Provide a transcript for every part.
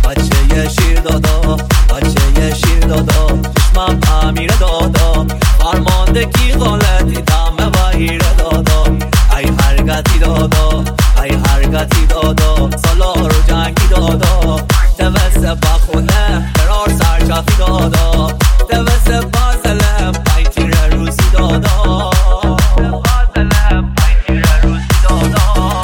بچه شیر دادا، بچه شیر دادا، چشمم امیر دادا، فرماندگی غلطی دمه و هیره دادا. ای حرکتی دادا، ای حرکتی دادا، سالار و جنگی دادا، دوست بخونه قرار سرچفی دادا، دوست بازله پایتیر روزی دادا، بازله پایتیر روزی دادا.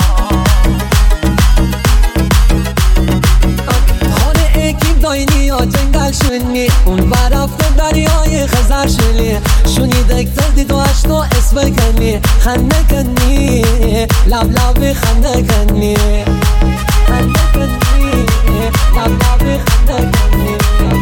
خانه اکیم داینی یا جنگل شنی اون برفته دریای خزر شنی شونی دکتر دید و اشتو اسم کنی خنده کنی لب لب خنده کنی خنده کنی لب لب خنده کنی.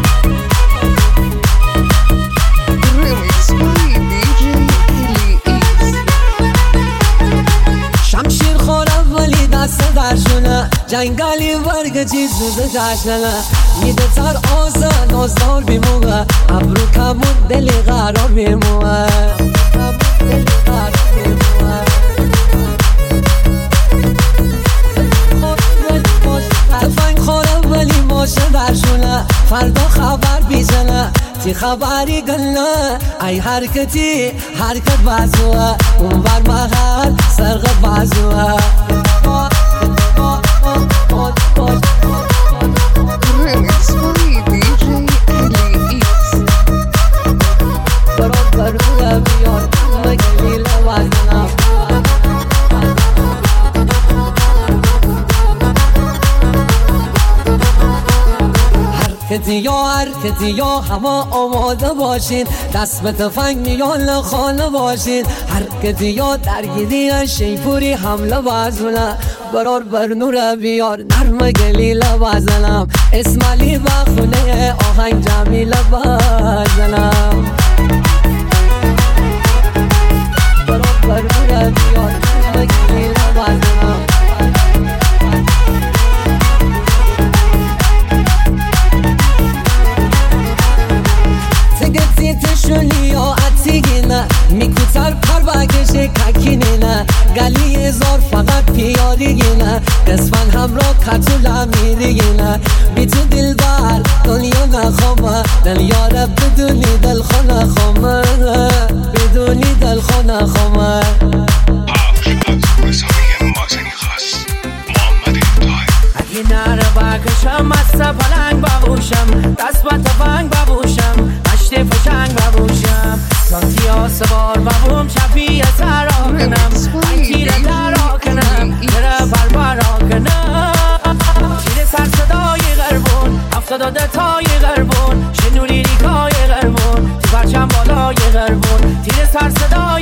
شمشیر خورم ولی دست درشونه جنگلی ورگ چیز روزه جشنه میده تر آزه نازدار بیموه ابرو کمون دلی قرار بیموه دلی قرار بیموه تفنگ خورم ولی ماشه درشونه فردا خبر بیزنه تی خبری گله ای حرکتی حرکت بازوه اون بر محل سرقت بازوه. حرکتی یا همه آماده باشین دست به تفنگ میان خانه باشین حرکتی یا درگیری شیپوری حمله بازونه برار بر نور بیار نرم گلیله بازنم اسمالی بخونه آهنگ جمیله بازنم برار بر نور بیار نرم گلیله بازنم. تشونی و اتیگینه میکوتر پر بگشه ککینینه گلی زار فقط پیاریگینه قسمن همراه کتولا میریگینه بی تو دل بر دنیا نخوامه دل یاره بدونی دل خونه خوامه بدونی دل خونه خوامه. اگه نره بکشم مست پلنگ ببوشم دست با تفنگ ببوشم مشت فشنگ ببوشم سانتی آسوار ببوم چپی سر کنم پنکیر در کنم بره بربرا کنم تیر سر صدای غربون 70 تای غربون شنوری ریکای غربون تی پرچم بالای غربون تیر سر صدای